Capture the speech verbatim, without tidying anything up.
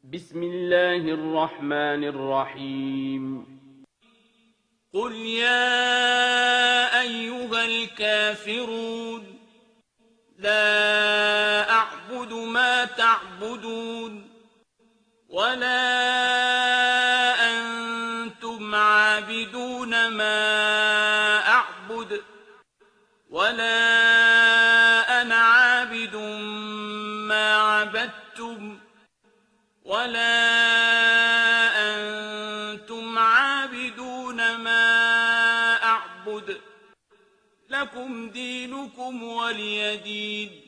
بسم الله الرحمن الرحيم قل يا أيها الكافرون لا أعبد ما تعبدون ولا أنتم عابدون ما أعبد ولا أنا عابد ما عبدتم ولا أنتم عابدون ما أعبد لكم دينكم ولي دين.